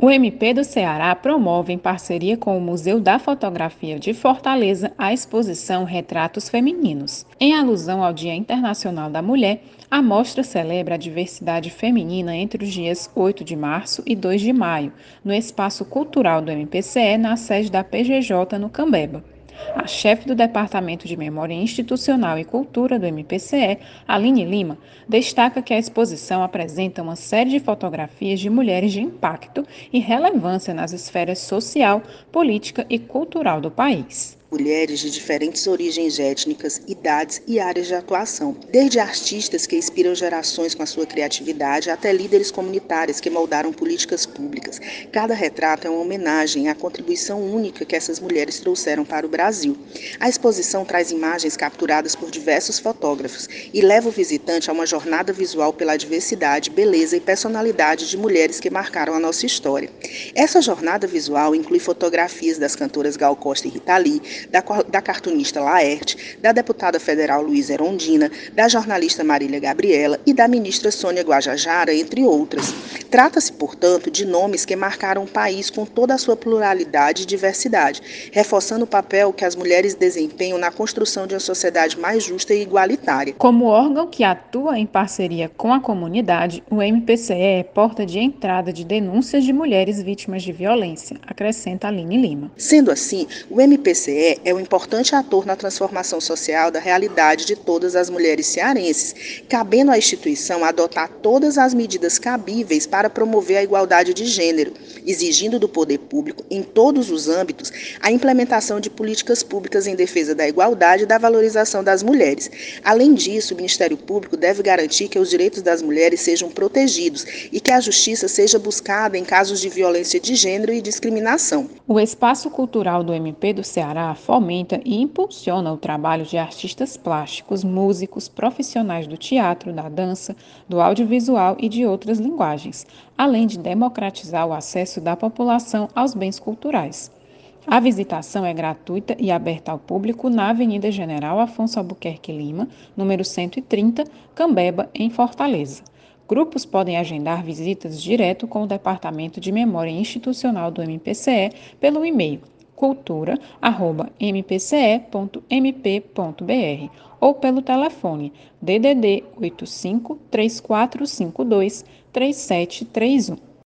O MP do Ceará promove, em parceria com o Museu da Fotografia de Fortaleza, a exposição Retratos Femininos. Em alusão ao Dia Internacional da Mulher, a mostra celebra a diversidade feminina entre os dias 8 de março e 2 de maio, no Espaço Cultural do MPCE, na sede da PGJ, no Cambeba. A chefe do Departamento de Memória Institucional e Cultura do MPCE, Aline Lima, destaca que a exposição apresenta uma série de fotografias de mulheres de impacto e relevância nas esferas social, política e cultural do país. Mulheres de diferentes origens étnicas, idades e áreas de atuação, desde artistas que inspiram gerações com a sua criatividade até líderes comunitários que moldaram políticas públicas. Cada retrato é uma homenagem à contribuição única que essas mulheres trouxeram para o Brasil. A exposição traz imagens capturadas por diversos fotógrafos e leva o visitante a uma jornada visual pela diversidade, beleza e personalidade de mulheres que marcaram a nossa história. Essa jornada visual inclui fotografias das cantoras Gal Costa e Rita Lee, da cartunista Laerte, da deputada federal Luísa Erondina, da jornalista Marília Gabriela e da ministra Sônia Guajajara, entre outras. Trata-se, portanto, de nomes que marcaram o país com toda a sua pluralidade e diversidade, reforçando o papel que as mulheres desempenham na construção de uma sociedade mais justa e igualitária. Como órgão que atua em parceria com a comunidade, o MPCE é porta de entrada de denúncias de mulheres vítimas de violência, acrescenta Aline Lima. Sendo assim, o MPCE é um importante ator na transformação social da realidade de todas as mulheres cearenses, cabendo à instituição adotar todas as medidas cabíveis para promover a igualdade de gênero, exigindo do poder público, em todos os âmbitos, a implementação de políticas públicas em defesa da igualdade e da valorização das mulheres. Além disso, o Ministério Público deve garantir que os direitos das mulheres sejam protegidos e que a justiça seja buscada em casos de violência de gênero e discriminação. O Espaço Cultural do MP do Ceará fomenta e impulsiona o trabalho de artistas plásticos, músicos, profissionais do teatro, da dança, do audiovisual e de outras linguagens, além de democratizar o acesso da população aos bens culturais. A visitação é gratuita e aberta ao público na Avenida General Afonso Albuquerque Lima, número 130, Cambeba, em Fortaleza. Grupos podem agendar visitas direto com o Departamento de Memória Institucional do MPCE pelo e-mail cultura@mpce.mp.br ou pelo telefone DDD 85 3452 3731.